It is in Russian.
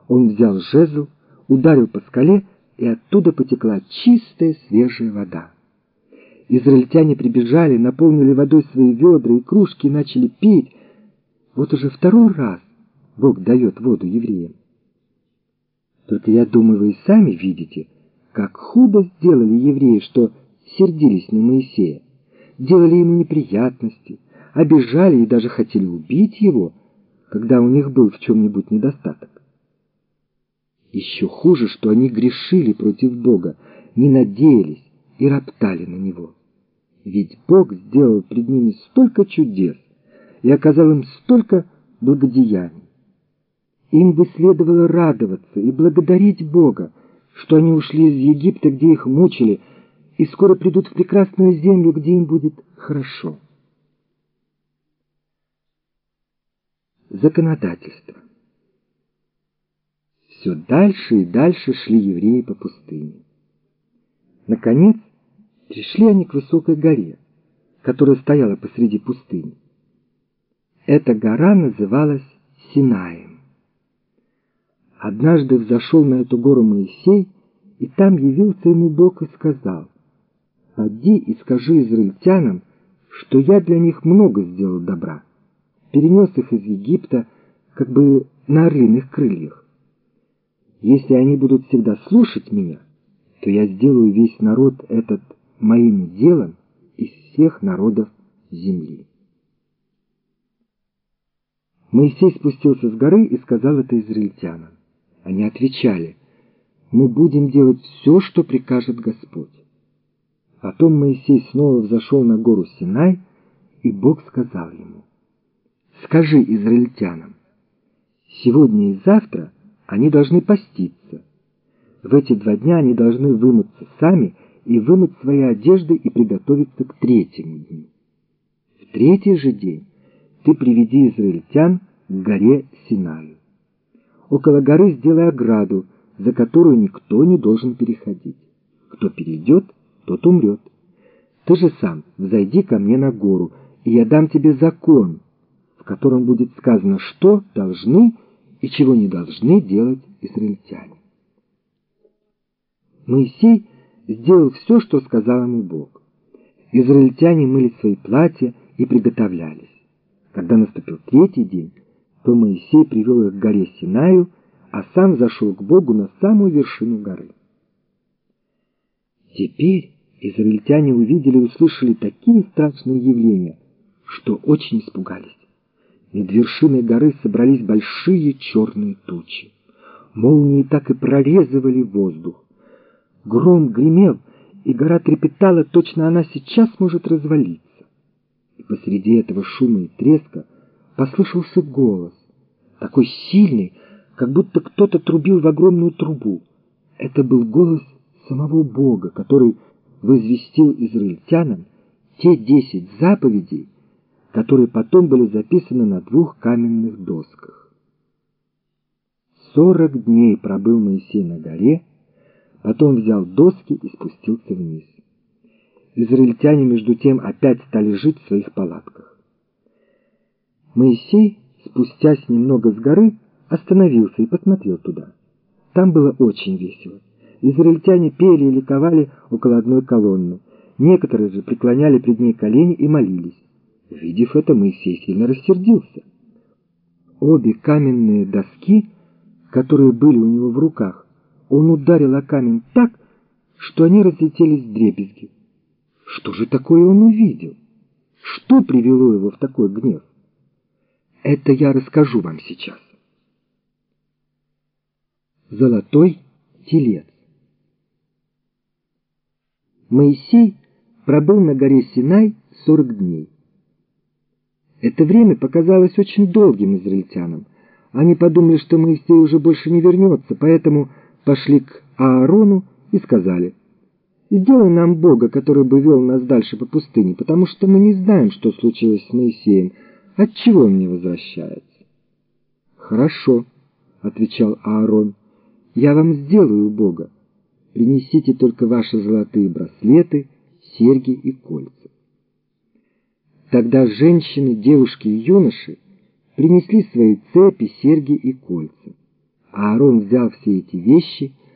Он взял жезл, ударил по скале, и оттуда потекла чистая свежая вода. Израильтяне прибежали, наполнили водой свои ведра и кружки и начали пить. Вот уже второй раз Бог дает воду евреям. Только я думаю, вы и сами видите, как худо сделали евреи, что сердились на Моисея, делали ему неприятности, обижали и даже хотели убить его, когда у них был в чем-нибудь недостаток. Еще хуже, что они грешили против Бога, не надеялись и роптали на Него. Ведь Бог сделал пред ними столько чудес и оказал им столько благодеяний. Им бы следовало радоваться и благодарить Бога, что они ушли из Египта, где их мучили, и скоро придут в прекрасную землю, где им будет хорошо. Законодательство. Все дальше и дальше шли евреи по пустыне. Наконец, пришли они к высокой горе, которая стояла посреди пустыни. Эта гора называлась Синаем. Однажды взошел на эту гору Моисей, и там явился ему Бог и сказал: «Поди и скажи израильтянам, что я для них много сделал добра, перенес их из Египта как бы на орлиных крыльях. Если они будут всегда слушать меня, то я сделаю весь народ этот моим уделом из всех народов земли». Моисей спустился с горы и сказал это израильтянам. Они отвечали: «Мы будем делать все, что прикажет Господь». Потом Моисей снова взошел на гору Синай, и Бог сказал ему: «Скажи израильтянам, сегодня и завтра они должны поститься. В эти 2 дня они должны вымыться сами и вымыть свои одежды и приготовиться к 3-му дню. В 3-й же день ты приведи израильтян к горе Синаю. Около горы сделай ограду, за которую никто не должен переходить. Кто перейдет, тот умрет. Ты же сам взойди ко мне на гору, и я дам тебе закон, в котором будет сказано, что должны и чего не должны делать израильтяне». Моисей сделал все, что сказал ему Бог. Израильтяне мыли свои платья и приготовлялись. Когда наступил 3-й день, то Моисей привел их к горе Синаю, а сам зашел к Богу на самую вершину горы. Теперь израильтяне увидели и услышали такие страшные явления, что очень испугались. Над вершиной горы собрались большие черные тучи. Молнии так и прорезывали воздух. Гром гремел, и гора трепетала, точно она сейчас может развалиться. И посреди этого шума и треска послышался голос, такой сильный, как будто кто-то трубил в огромную трубу. Это был голос самого Бога, который возвестил израильтянам те 10 заповедей, которые потом были записаны на 2 каменных досках. 40 дней пробыл Моисей на горе, потом взял доски и спустился вниз. Израильтяне, между тем, опять стали жить в своих палатках. Моисей, спустясь немного с горы, остановился и посмотрел туда. Там было очень весело. Израильтяне пели и ликовали около одной колонны. Некоторые же преклоняли пред ней колени и молились. Увидев это, Моисей сильно рассердился. Обе каменные доски, которые были у него в руках, он ударил о камень так, что они разлетелись вдребезги. Что же такое он увидел? Что привело его в такой гнев? Это я расскажу вам сейчас. Золотой телец. Моисей пробыл на горе Синай 40 дней. Это время показалось очень долгим израильтянам. Они подумали, что Моисей уже больше не вернется, поэтому пошли к Аарону и сказали: «Сделай нам Бога, который бы вел нас дальше по пустыне, потому что мы не знаем, что случилось с Моисеем, отчего он не возвращается». «Хорошо», — отвечал Аарон, — «я вам сделаю Бога. Принесите только ваши золотые браслеты, серьги и кольца». Тогда женщины, девушки и юноши принесли свои цепи, серьги и кольца. Аарон взял все эти вещи,